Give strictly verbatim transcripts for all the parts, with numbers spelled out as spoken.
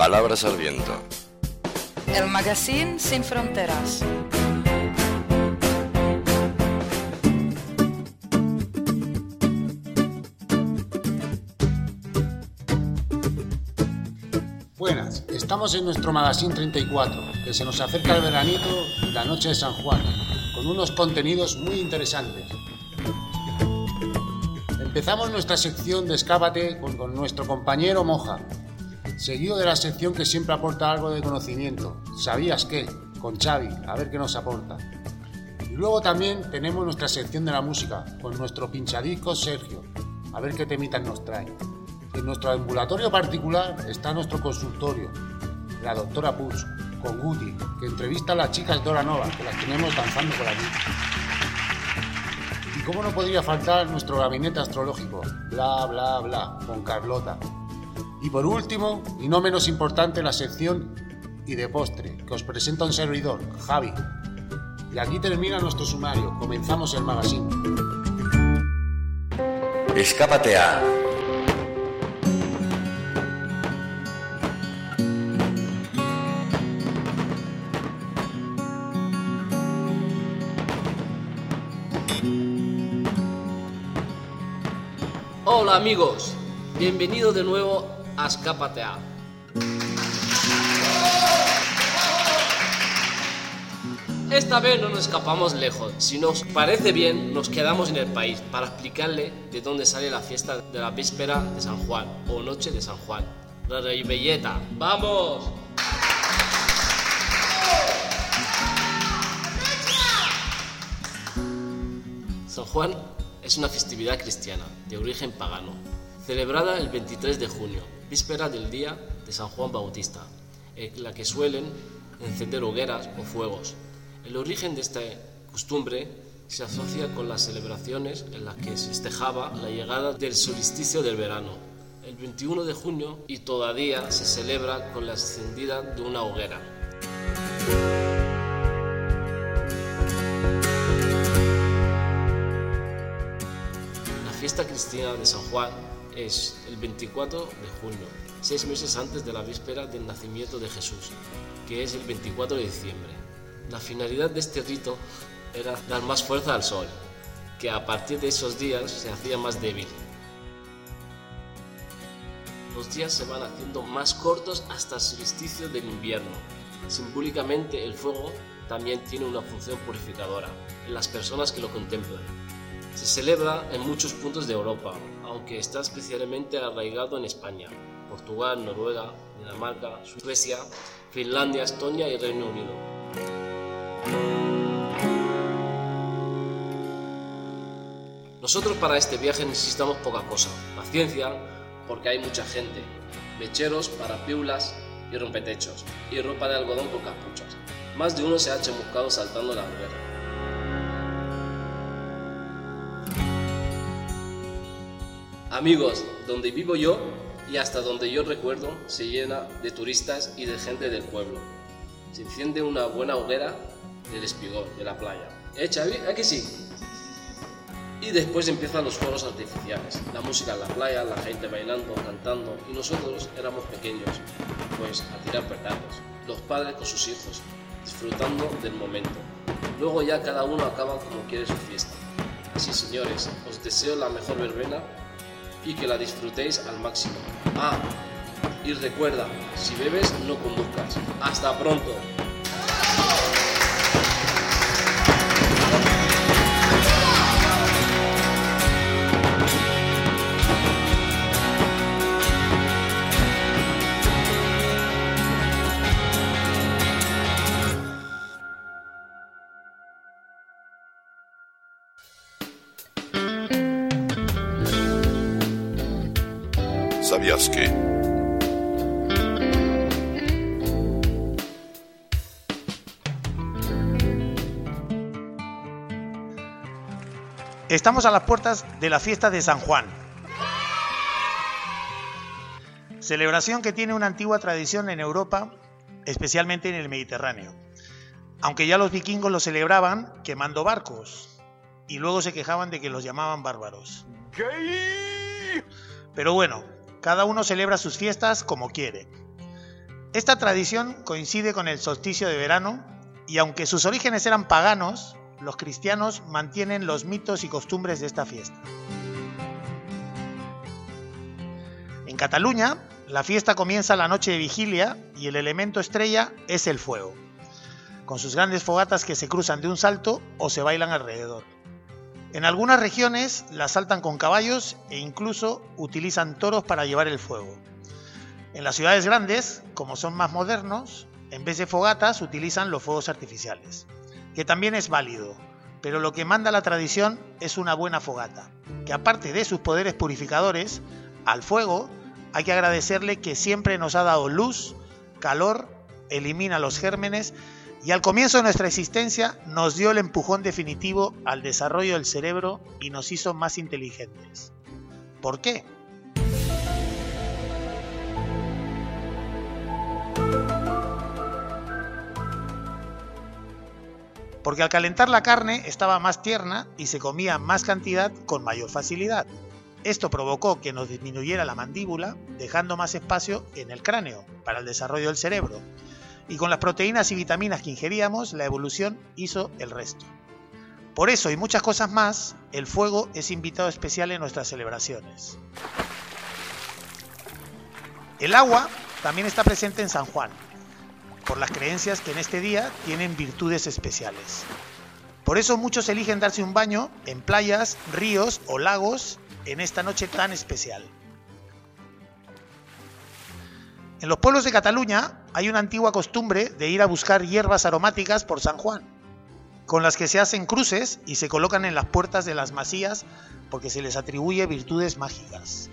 Palabras al viento. El magazine sin fronteras. Buenas, estamos en nuestro magazine treinta y cuatro, que se nos acerca el veranito y la noche de San Juan, con unos contenidos muy interesantes. Empezamos nuestra sección de Escápate con, con nuestro compañero Moja, seguido de la sección que siempre aporta algo de conocimiento, ¿Sabías qué?, con Xavi, a ver qué nos aporta. Y luego también tenemos nuestra sección de la música, con nuestro pinchadiscos Sergio, a ver qué temitas nos trae. En nuestro ambulatorio particular está nuestro consultorio, la doctora Puig, con Guti, que entrevista a las chicas Dora Nova, que las tenemos danzando por aquí. Y cómo no podría faltar nuestro gabinete astrológico, bla bla bla, con Carlota. Y por último, y no menos importante, la sección y de postre, que os presenta un servidor, Javi. Y aquí termina nuestro sumario, comenzamos el magazine. Escápate a... Hola amigos, bienvenidos de nuevo a Escápate a. Esta vez no nos escapamos lejos, si nos parece bien nos quedamos en el país para explicarle de dónde sale la fiesta de la víspera de San Juan o noche de San Juan, la Reivelleta. ¡Vamos! San Juan es una festividad cristiana de origen pagano, celebrada el veintitrés de junio, víspera del día de San Juan Bautista, en la que suelen encender hogueras o fuegos. El origen de esta costumbre se asocia con las celebraciones en las que se festejaba la llegada del solsticio del verano, el veintiuno de junio, y todavía se celebra con la encendida de una hoguera. La fiesta cristiana de San Juan es el veinticuatro de junio, seis meses antes de la víspera del nacimiento de Jesús, que es el veinticuatro de diciembre. La finalidad de este rito era dar más fuerza al sol, que a partir de esos días se hacía más débil. Los días se van haciendo más cortos hasta el solsticio del invierno. Simbólicamente, el fuego también tiene una función purificadora en las personas que lo contemplan. Se celebra en muchos puntos de Europa, aunque está especialmente arraigado en España, Portugal, Noruega, Dinamarca, Suecia, Finlandia, Estonia y Reino Unido. Nosotros para este viaje necesitamos poca cosa: paciencia, porque hay mucha gente, mecheros para piulas y rompetechos, y ropa de algodón con capuchas. Más de uno se ha chamuscado saltando la hoguera. Amigos, donde vivo yo y hasta donde yo recuerdo se llena de turistas y de gente del pueblo. Se enciende una buena hoguera del espigón de la playa. ¿Eh, Xavi? ¿A que sí? Y después empiezan los fuegos artificiales, la música en la playa, la gente bailando, cantando, y nosotros éramos pequeños, pues a tirar petardos, los padres con sus hijos, disfrutando del momento. Luego ya cada uno acaba como quiere su fiesta. Así, señores, os deseo la mejor verbena y que la disfrutéis al máximo. Ah, y recuerda, si bebes no conduzcas. ¡Hasta pronto! ¿Sabías qué? Estamos a las puertas de la fiesta de San Juan, celebración que tiene una antigua tradición en Europa, especialmente en el Mediterráneo, aunque ya los vikingos lo celebraban quemando barcos y luego se quejaban de que los llamaban bárbaros. Pero bueno, cada uno celebra sus fiestas como quiere. Esta tradición coincide con el solsticio de verano y aunque sus orígenes eran paganos, los cristianos mantienen los mitos y costumbres de esta fiesta. En Cataluña, la fiesta comienza la noche de vigilia y el elemento estrella es el fuego, con sus grandes fogatas que se cruzan de un salto o se bailan alrededor. En algunas regiones la saltan con caballos e incluso utilizan toros para llevar el fuego. En las ciudades grandes, como son más modernos, en vez de fogatas utilizan los fuegos artificiales, que también es válido, pero lo que manda la tradición es una buena fogata, que aparte de sus poderes purificadores, al fuego hay que agradecerle que siempre nos ha dado luz, calor, elimina los gérmenes y al comienzo de nuestra existencia nos dio el empujón definitivo al desarrollo del cerebro y nos hizo más inteligentes. ¿Por qué? Porque al calentar la carne estaba más tierna y se comía más cantidad con mayor facilidad. Esto provocó que nos disminuyera la mandíbula, dejando más espacio en el cráneo para el desarrollo del cerebro. Y con las proteínas y vitaminas que ingeríamos, la evolución hizo el resto. Por eso y muchas cosas más, el fuego es invitado especial en nuestras celebraciones. El agua también está presente en San Juan, por las creencias que en este día tienen virtudes especiales. Por eso muchos eligen darse un baño en playas, ríos o lagos en esta noche tan especial. En los pueblos de Cataluña hay una antigua costumbre de ir a buscar hierbas aromáticas por San Juan, con las que se hacen cruces y se colocan en las puertas de las masías porque se les atribuye virtudes mágicas.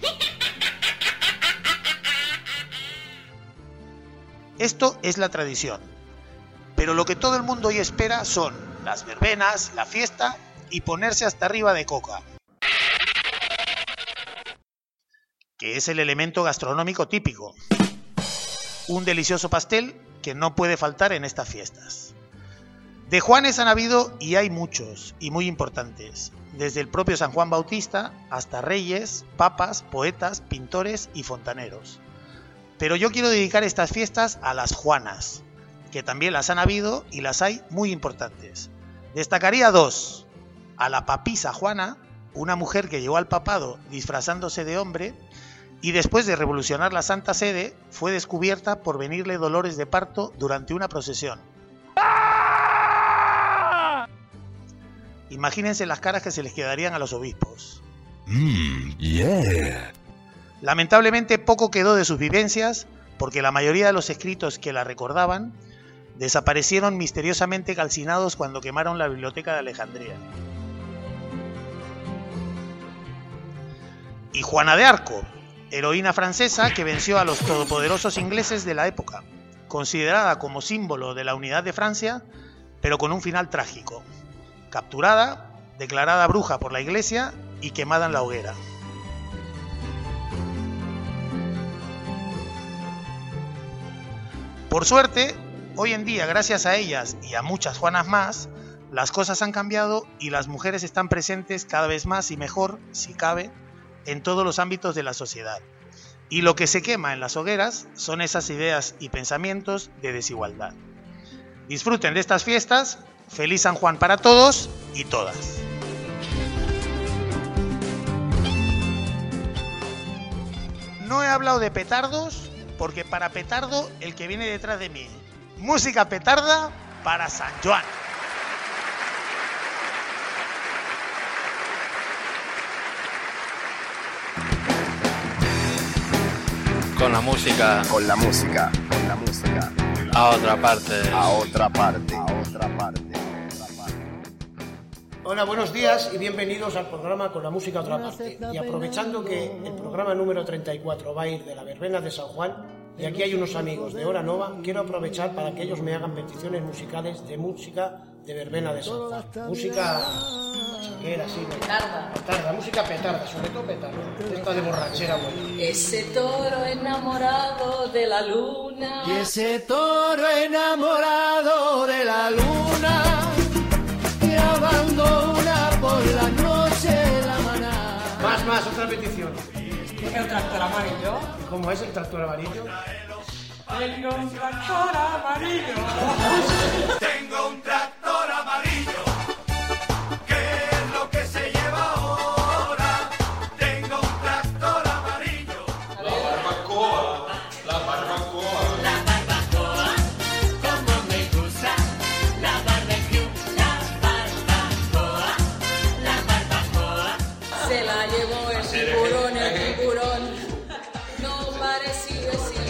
Esto es la tradición, pero lo que todo el mundo hoy espera son las verbenas, la fiesta y ponerse hasta arriba de coca, que es el elemento gastronómico típico. Un delicioso pastel que no puede faltar en estas fiestas. De Juanes han habido y hay muchos, y muy importantes, desde el propio San Juan Bautista hasta reyes, papas, poetas, pintores y fontaneros. Pero yo quiero dedicar estas fiestas a las Juanas, que también las han habido y las hay muy importantes. Destacaría dos: a la papisa Juana, una mujer que llegó al papado disfrazándose de hombre, y después de revolucionar la Santa Sede, fue descubierta por venirle dolores de parto durante una procesión. Imagínense las caras que se les quedarían a los obispos. Mmm, yeah. Lamentablemente poco quedó de sus vivencias, porque la mayoría de los escritos que la recordaban desaparecieron misteriosamente calcinados cuando quemaron la biblioteca de Alejandría. Y Juana de Arco, heroína francesa que venció a los todopoderosos ingleses de la época, considerada como símbolo de la unidad de Francia, pero con un final trágico. Capturada, declarada bruja por la Iglesia y quemada en la hoguera. Por suerte, hoy en día, gracias a ellas y a muchas Juanas más, las cosas han cambiado y las mujeres están presentes cada vez más y mejor, si cabe, en todos los ámbitos de la sociedad. Y lo que se quema en las hogueras son esas ideas y pensamientos de desigualdad. Disfruten de estas fiestas. Feliz San Juan para todos y todas. No he hablado de petardos porque para petardo el que viene detrás de mí. Música petarda para San Juan. Con la música, Con la música, con la música, a otra parte. a otra parte, a otra parte. Hola, buenos días y bienvenidos al programa Con la música a otra parte. Y aprovechando que el programa número treinta y cuatro va a ir de la verbena de San Juan, y aquí hay unos amigos de Hora Nova, quiero aprovechar para que ellos me hagan peticiones musicales de música de verbena de San Juan. Música changuera, sí. Petarda. Petarda, música petarda, sobre todo petarda. Esta de borrachera, bueno. Ese toro enamorado de la luna. Y ese toro enamorado de la luna, grabando una por la noche la maná. Más, más, otra petición. El tractor amarillo. ¿Cómo es el tractor amarillo? Tengo un tractor amarillo. Tengo un tractor amarillo. ¿Qué es lo que se lleva ahora? Tengo un tractor amarillo. La barbacoa, la barbacoa. La barbacoa, como me gusta. La barbecue, la barbacoa. La barbacoa. Se la llevó el tiburón, el tiburón. No parecía decir.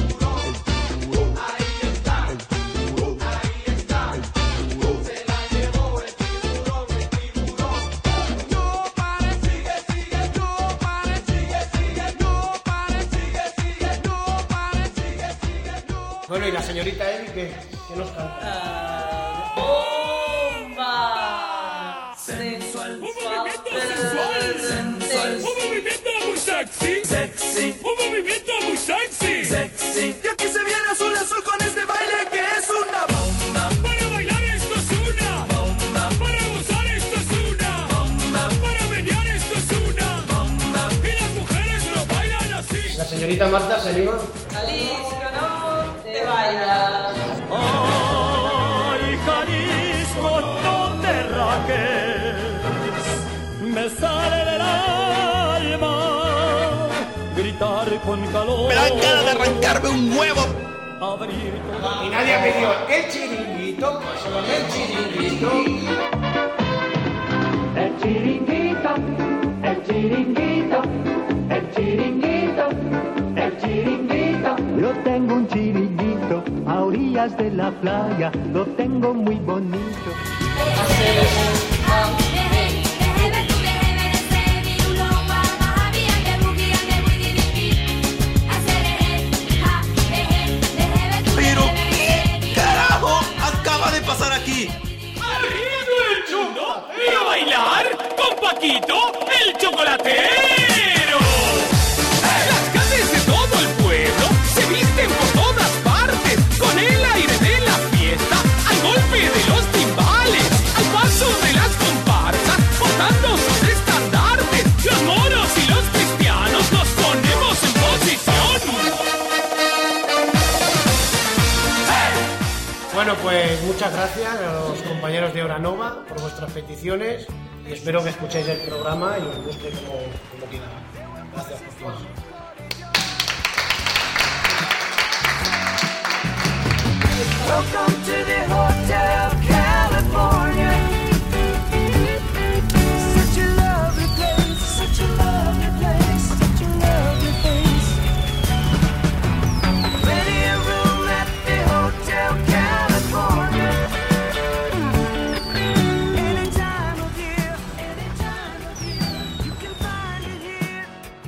Bueno, y la señorita Eli, ¿qué, qué nos canta? ¡Bomba! Sensual, suave, sensual. Un movimiento muy sexy. Sexy. Un movimiento muy sexy. Sexy. Y aquí se viene azul azul con este baile que es una bomba. Para bailar esto es una bomba. Para gozar esto es una bomba. Para menear esto es una bomba. Y las mujeres lo bailan así. La señorita Marta se anima. Jalisco, no te vayas. Ay, Jalisco, no te rajes. Me sale del alma gritar con calor. Me dan ganas de arrancarme un huevo. Abrir Y nadie pidió el chiringuito, solo el chiringuito. el chiringuito, el chiringuito, el chiringuito, el chiringuito. Yo tengo un chiringuito a orillas de la playa, lo tengo muy bonito. Pero, ¿qué carajo acaba de pasar aquí? ¡Arriba el chundo! ¡Y a bailar con Paquito, el chocolatero! Las calles de todo el pueblo se visten por todas partes, con el aire de la fiesta, al golpe de los timbales, al paso de las comparsas, portando sus estandartes. Los moros y los cristianos nos ponemos en posición. Bueno, pues muchas gracias a los compañeros de Hora Nova por vuestras peticiones y espero que escuchéis el programa y os guste como, como quiera. Gracias por todo. Welcome to the Hotel California. Such a lovely place, such a lovely place, such a lovely place. Plenty of room at the Hotel California. Any time of year, any time of year, you can find it here.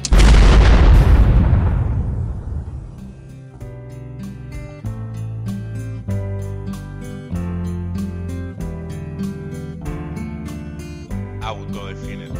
Autodefínete.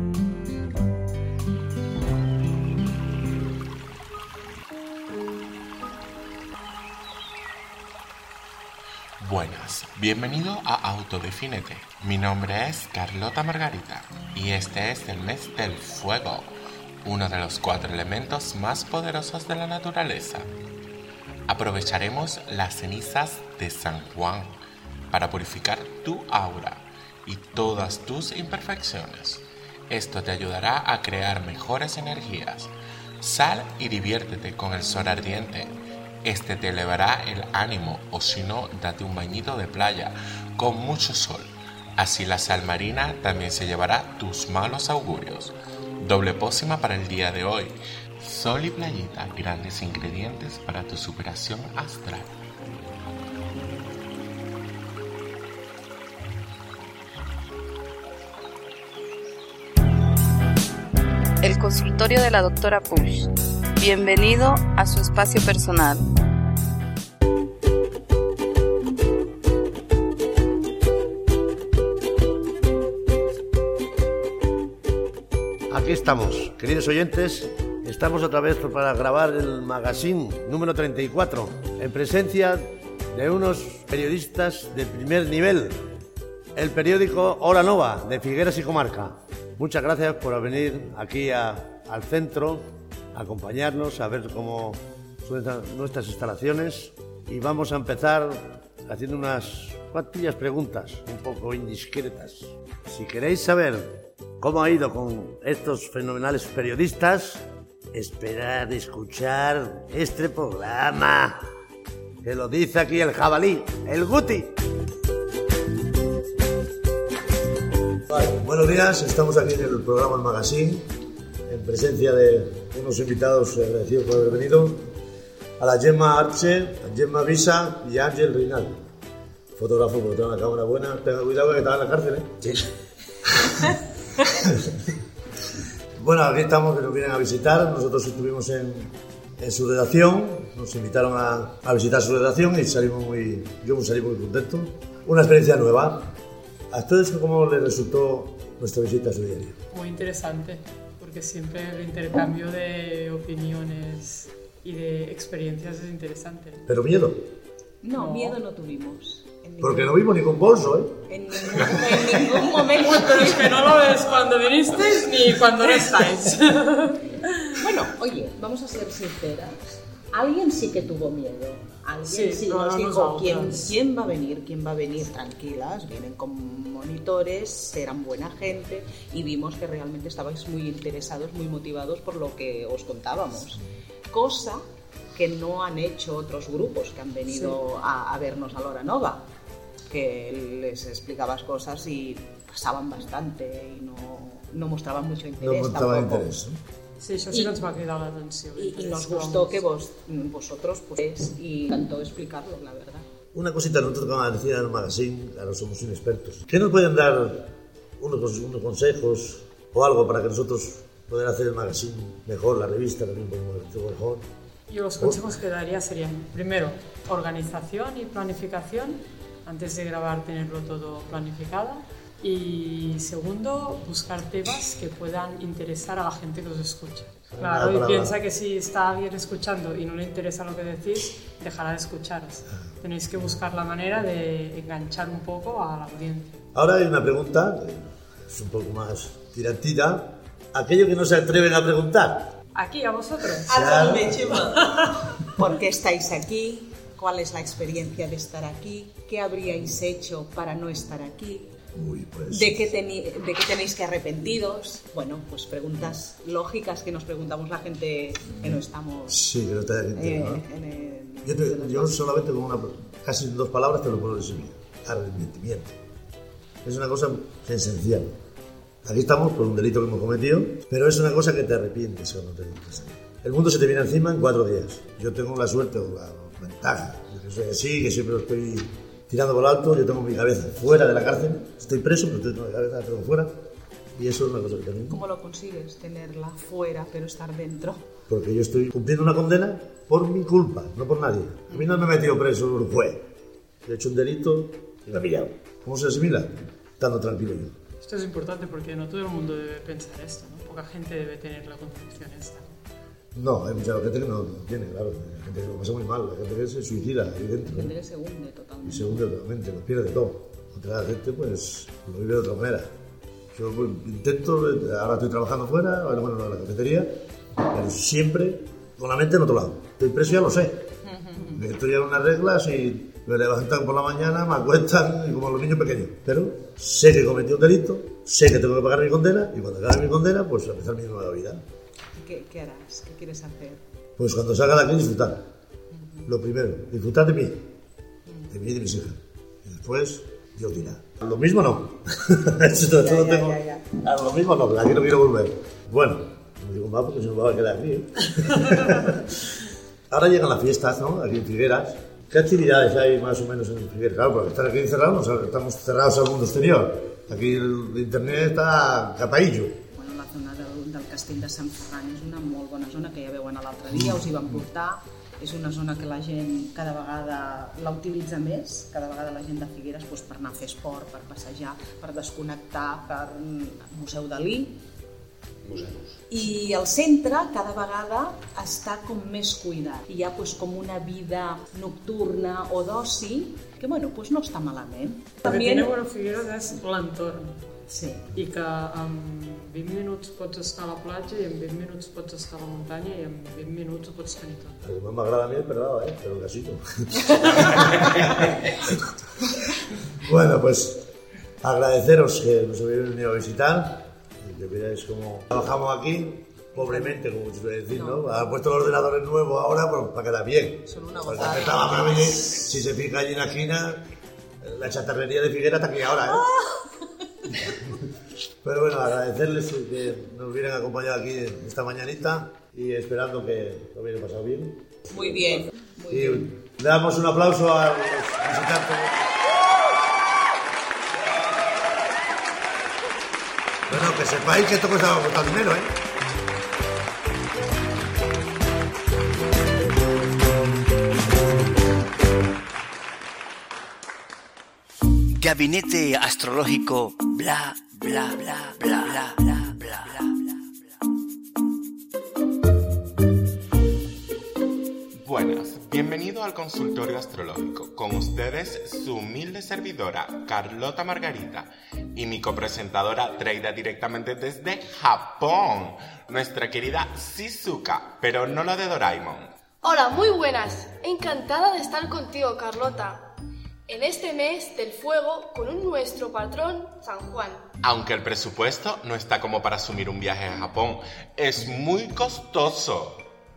Buenas, bienvenido a Autodefínete. Mi nombre es Carlota Margarita y este es el mes del fuego, uno de los cuatro elementos más poderosos de la naturaleza. Aprovecharemos las cenizas de San Juan para purificar tu aura y todas tus imperfecciones. Esto te ayudará a crear mejores energías. Sal y diviértete con el sol ardiente. Este te elevará el ánimo, o si no, date un bañito de playa con mucho sol. Así la sal marina también se llevará tus malos augurios. Doble pócima para el día de hoy. Sol y playita, grandes ingredientes para tu superación astral. El consultorio de la doctora Push. Bienvenido a su espacio personal. Aquí estamos, queridos oyentes, estamos otra vez para grabar el magazine número treinta y cuatro, en presencia de unos periodistas de primer nivel, el periódico Hora Nova, de Figueras y Comarca. Muchas gracias por venir aquí a, al centro, a acompañarnos, a ver cómo nuestras instalaciones y vamos a empezar haciendo unas cuantillas preguntas un poco indiscretas. Si queréis saber cómo ha ido con estos fenomenales periodistas, esperad escuchar este programa, que lo dice aquí el jabalí, el Guti. Vale, buenos días, estamos aquí en el programa El Magazine, en presencia de unos invitados agradecidos por haber venido, a la Gemma Arche, a Gemma Visa y a Ángel Reinal, fotógrafo, porque tengo una cámara buena. Tenga cuidado que estaba en la cárcel, ¿eh? Sí. Bueno, aquí estamos, que nos vienen a visitar. Nosotros estuvimos en, en su redacción, nos invitaron a, a visitar su redacción y salimos muy, yo salí muy contento. Una experiencia nueva. ¿A ustedes cómo les resultó nuestra visita a su diario? Muy interesante, porque siempre el intercambio de opiniones y de experiencias es interesante. ¿Pero miedo? No, no. Miedo no tuvimos. Porque no vimos ni con bolso, ¿eh? En ningún, en ningún momento. Pero es que no lo ves cuando vinisteis ni cuando no estáis. Bueno, oye, vamos a ser sinceras. Alguien sí que tuvo miedo. Alguien sí, sí no, nos no dijo, ¿quién, ¿quién va a venir? ¿Quién va a venir? Tranquilas, vienen con monitores, eran buena gente y vimos que realmente estabais muy interesados, muy motivados por lo que os contábamos. Cosa que no han hecho otros grupos que han venido sí. a, a vernos a l'Hora Nova, que les explicabas cosas y pasaban bastante y no, no mostraban mucho interés. No mostraban interés, ¿eh? Sí, eso sí y, nos va a quedar la atención. Y, y nos gustó que vos, vosotros pues, y encantó explicarlo, la verdad. Una cosita, nosotros como decía en el magazine, claro, somos inexpertos. ¿Qué nos pueden dar unos, unos consejos o algo para que nosotros poder hacer el magazine mejor, la revista también podemos hacerlo mejor? Yo los consejos que daría serían, primero, organización y planificación. Antes de grabar, tenerlo todo planificado. Y segundo, buscar temas que puedan interesar a la gente que os escucha. Claro, y piensa que si está alguien escuchando y no le interesa lo que decís, dejará de escucharos. Tenéis que buscar la manera de enganchar un poco a la audiencia. Ahora hay una pregunta, es un poco más tirantita. Aquello que no se atreven a preguntar. Aquí, a vosotros. Hazme, Chema. ¿Por qué estáis aquí? ¿Cuál es la experiencia de estar aquí? ¿Qué habríais hecho para no estar aquí? Uy, pues... ¿De qué, teni- ¿De qué tenéis que arrepentiros? Bueno, pues preguntas lógicas que nos preguntamos la gente que no estamos... Sí, que no está gente, eh, ¿no? en el, Yo, te, yo solamente con una, casi en dos palabras te lo puedo resumir. Arrepentimiento. Es una cosa esencial. Aquí estamos por un delito que hemos cometido, pero es una cosa que te arrepientes cuando te dedicas. El mundo se te viene encima en cuatro días. Yo tengo la suerte o la ventaja, que soy así, que siempre lo estoy tirando por alto. Yo tengo mi cabeza fuera de la cárcel, estoy preso, pero tengo mi cabeza tengo fuera, y eso es una cosa que también... ¿Cómo lo consigues, tenerla fuera pero estar dentro? Porque yo estoy cumpliendo una condena por mi culpa, no por nadie. A mí no me he metido preso un juez. He hecho un delito y me ha pillado. ¿Cómo se asimila? Estando tranquilo yo. Esto es importante porque no todo el mundo debe pensar esto, ¿no? Poca gente debe tener la concepción esta. No, hay mucha gente que no lo tiene, claro. Hay gente que lo pasa muy mal, hay gente que se suicida ahí dentro. Hay gente que se hunde totalmente. Y se hunde totalmente, lo pierde todo. Otra gente, pues, lo vive de otra manera. Yo pues, intento, ahora estoy trabajando fuera, ahora bueno, en la cafetería, pero siempre con la mente en otro lado. Estoy preso, ya lo sé. Estoy en unas reglas y me levantan por la mañana, me acuestan como los niños pequeños. Pero sé que cometí un delito, sé que tengo que pagar mi condena y cuando acabe mi condena, pues empezar mi nueva vida. ¿Qué, ¿Qué harás? ¿Qué quieres hacer? Pues cuando salga de aquí disfrutar. Uh-huh. Lo primero, disfrutar de mí, uh-huh. de mí y de mis hijas. Y después, Dios dirá. Lo mismo no. Eso, ya, ya, tengo... ya, ya. A lo mismo no, aquí no quiero volver. Bueno, no digo más porque se nos va a quedar aquí. ¿eh? Ahora llegan las fiestas, ¿no? Aquí en Figueras. ¿Qué actividades hay más o menos en Figueras? Claro, porque estar aquí encerrados, estamos cerrados al mundo exterior. Aquí el internet està capaillo. Bueno, la zona del, del castell de Sant Ferran és una molt bona zona que ja veuen l'altre dia, us hi van portar. És una zona que la gent cada vegada la utilitza més, cada vegada la gent de Figueres doncs, per anar a fer esport, per passejar, per desconnectar, per Museu Dalí. Museus. I el centre cada vegada està com més cuidat. Hi ha doncs, com una vida nocturna o d'oci que bueno, pues no està malament. Lo que tiene bueno Figueres es l'entorn. Sí. I que um, vint minuts pots estar a la platja i en vint minuts pots estar a la muntanya i en vint minuts ho pots tenir tot. El que más me agrada a mí es Peralada, ¿eh? Pero casito. Bueno, pues agradeceros que nos habéis venido a visitar y que veáis cómo trabajamos aquí, pobremente, como se suele decir, ¿no? Han puesto los ordenadores nuevos ahora pues, para quedar bien. Son una Porque gozada. estaba para mí, si se fija allí en la esquina, la chatarrería de Figuera está aquí ahora, ¿eh? Pero bueno, agradecerles que nos hubieran acompañado aquí esta mañanita y esperando que lo hubieran pasado bien. Muy bien. Muy Y bien. le damos un aplauso a los visitantes. Bueno, que sepáis que esto cuesta costar dinero, ¿eh? Gabinete astrológico, bla, bla, bla, bla, bla, bla, bla, bla. Buenas, bienvenido al consultorio astrológico. Con ustedes su humilde servidora, Carlota Margarita, y mi copresentadora traída directamente desde Japón, nuestra querida Shizuka, pero no la de Doraemon. Hola, muy buenas. Encantada de estar contigo, Carlota. En este mes del fuego con un nuestro patrón, San Juan. Aunque el presupuesto no está como para asumir un viaje a Japón, es muy costoso.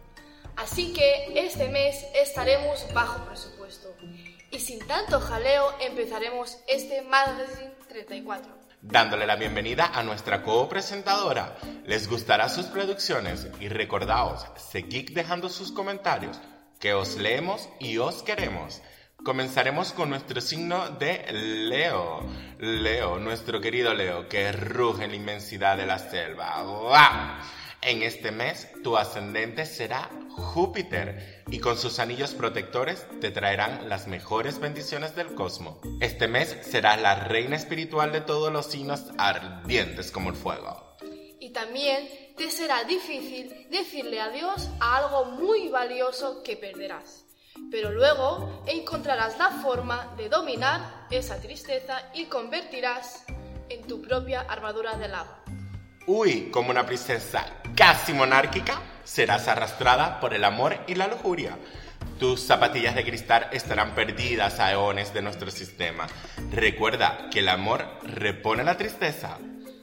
Así que este mes estaremos bajo presupuesto. Y sin tanto jaleo empezaremos este Magazine treinta y cuatro. Dándole la bienvenida a nuestra co-presentadora. Les gustará sus producciones y recordaos, seguid dejando sus comentarios, que os leemos y os queremos. Comenzaremos con nuestro signo de Leo. Leo, nuestro querido Leo, que ruge en la inmensidad de la selva. ¡Guau! En este mes, tu ascendente será Júpiter y con sus anillos protectores te traerán las mejores bendiciones del cosmos. Este mes serás la reina espiritual de todos los signos ardientes como el fuego. Y también te será difícil decirle adiós a algo muy valioso que perderás. Pero luego encontrarás la forma de dominar esa tristeza y convertirás en tu propia armadura de lava. Uy, como una princesa casi monárquica, serás arrastrada por el amor y la lujuria. Tus zapatillas de cristal estarán perdidas a eones de nuestro sistema. Recuerda que el amor repone la tristeza.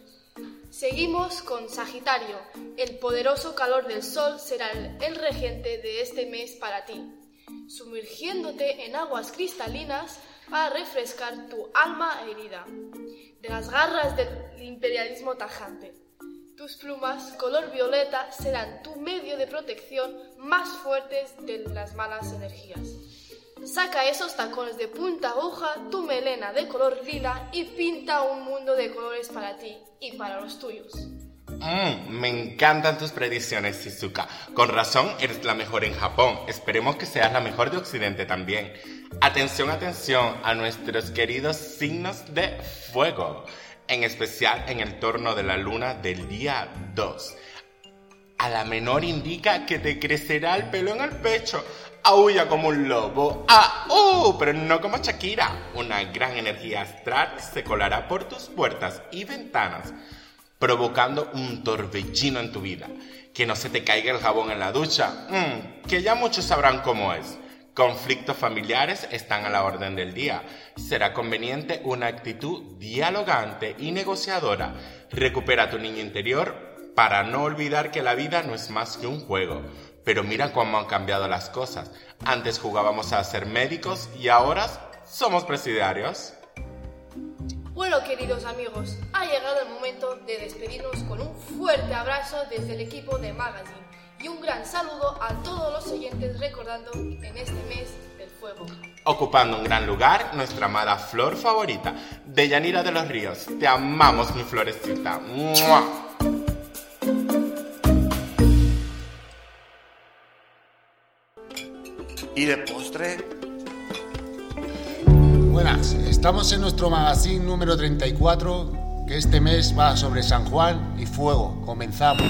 Seguimos con Sagitario. El poderoso calor del sol será el, el regente de este mes para ti, sumergiéndote en aguas cristalinas para refrescar tu alma herida de las garras del imperialismo tajante. Tus plumas color violeta serán tu medio de protección más fuertes de las malas energías. Saca esos tacones de punta aguja, tu melena de color lila y pinta un mundo de colores para ti y para los tuyos. Mm, me encantan tus predicciones, Shizuka. Con razón, eres la mejor en Japón. Esperemos que seas la mejor de Occidente también. Atención, atención a nuestros queridos signos de fuego, en especial en el torno de la luna del día dos. A la menor indica que te crecerá el pelo en el pecho. Aúlla como un lobo. ¡Ah! ¡Uh! Pero no como Shakira. Una gran energía astral se colará por tus puertas y ventanas, provocando un torbellino en tu vida. Que no se te caiga el jabón en la ducha, mm, que ya muchos sabrán cómo es. Conflictos familiares están a la orden del día. Será conveniente una actitud dialogante y negociadora. Recupera tu niño interior para no olvidar que la vida no es más que un juego. Pero mira cómo han cambiado las cosas. Antes jugábamos a ser médicos y ahora somos presidiarios. Bueno, queridos amigos, ha llegado el momento de despedirnos con un fuerte abrazo desde el equipo de Magazine y un gran saludo a todos los oyentes recordando en este mes del fuego. Ocupando un gran lugar, nuestra amada flor favorita, Deyanira de los Ríos. Te amamos, mi florecita. ¡Mua! ¿Y de postre? Buenas, estamos en nuestro magazine número treinta y cuatro, que este mes va sobre San Juan y fuego. Comenzamos.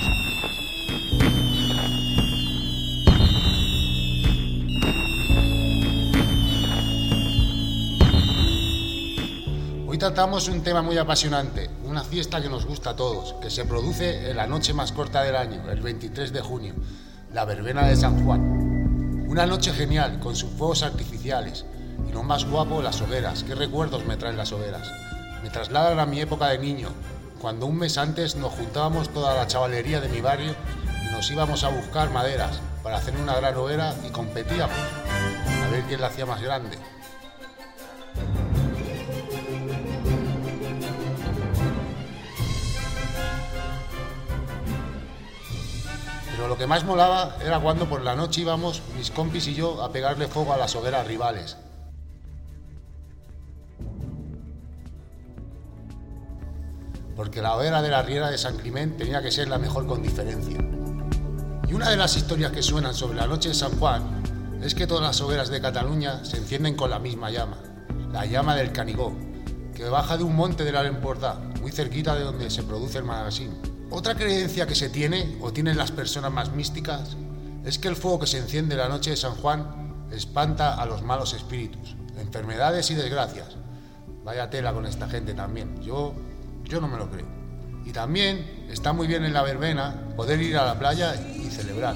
Hoy tratamos un tema muy apasionante, una una fiesta que nos gusta a todos, que se produce en la noche más corta del año, el veintitrés de junio, la verbena de San Juan. Una noche genial, con sus fuegos artificiales, y lo más guapo, las hogueras. ¿Qué recuerdos me traen las hogueras? Me trasladan a mi época de niño, cuando un mes antes nos juntábamos toda la chavalería de mi barrio y nos íbamos a buscar maderas para hacer una gran hoguera y competíamos a ver quién la hacía más grande. Pero lo que más molaba era cuando por la noche íbamos, mis compis y yo, a pegarle fuego a las hogueras rivales. Porque la hoguera de la Riera de San Climent tenía que ser la mejor con diferencia. Y una de las historias que suenan sobre la noche de San Juan es que todas las hogueras de Cataluña se encienden con la misma llama, la llama del Canigó, que baja de un monte de la Empordà, muy cerquita de donde se produce el magazine. Otra creencia que se tiene, o tienen las personas más místicas, es que el fuego que se enciende la noche de San Juan espanta a los malos espíritus, enfermedades y desgracias. Vaya tela con esta gente también, yo, yo no me lo creo. Y también está muy bien en la verbena poder ir a la playa y celebrar.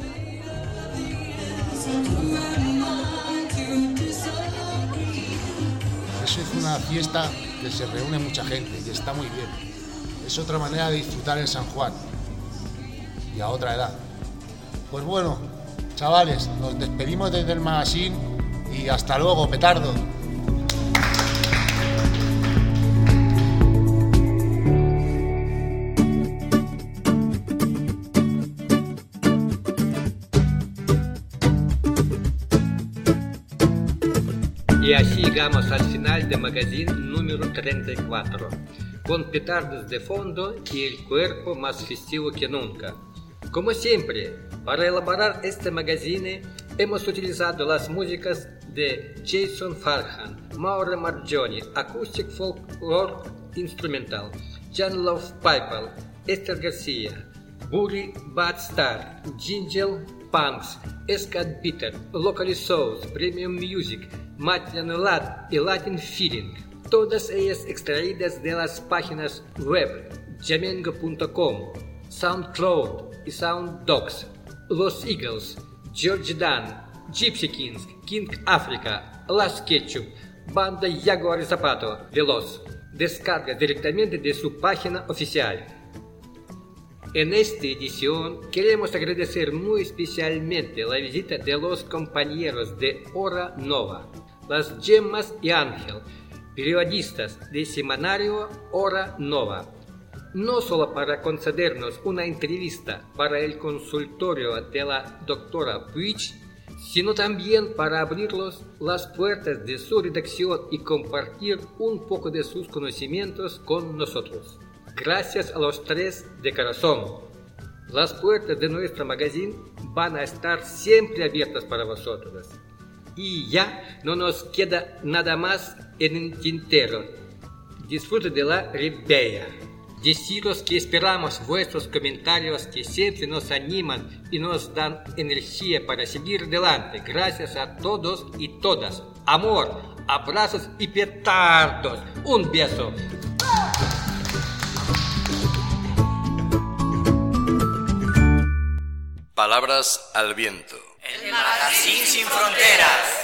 Eso es una fiesta que se reúne mucha gente y está muy bien. Es otra manera de disfrutar en San Juan. Y a otra edad. Pues bueno, chavales, nos despedimos desde el magazine y hasta luego, petardo. Y así llegamos al final del magazine número treinta y cuatro, con petardos de fondo y el cuerpo más festivo que nunca. Como siempre, para elaborar este magazine hemos utilizado las músicas de Jason Farhan, Mauro Margioni, Acoustic Folklore Instrumental, Jan Love Piper, Esther García, Buri Bad Star, Ginger Punks, Escat Bitter, Locally Souls, Premium Music, Matianulat y Latin Feeling, todas ellas extraídas de las páginas web jamengo punto com, SoundCloud y SoundDocs, Los Eagles, George Dan, Gypsy Kings, King Africa, Las Ketchup, Banda Jaguar y Zapato, Veloz. Descarga directamente de su página oficial. En esta edición queremos agradecer muy especialmente la visita de los compañeros de Hora Nova, Las Gemmas y Ángel, periodistas del semanario Hora Nova, no solo para concedernos una entrevista para el consultorio de la doctora Puig, sino también para abrirlos las puertas de su redacción y compartir un poco de sus conocimientos con nosotros. Gracias a los tres de corazón. Las puertas de nuestro magazine van a estar siempre abiertas para vosotros. Y ya no nos queda nada más en el tintero. Disfrute de la Ribeira. Deciros que esperamos vuestros comentarios que siempre nos animan y nos dan energía para seguir adelante. Gracias a todos y todas. Amor, abrazos y petardos. Un beso. Palabras al viento. El magazine sin fronteras.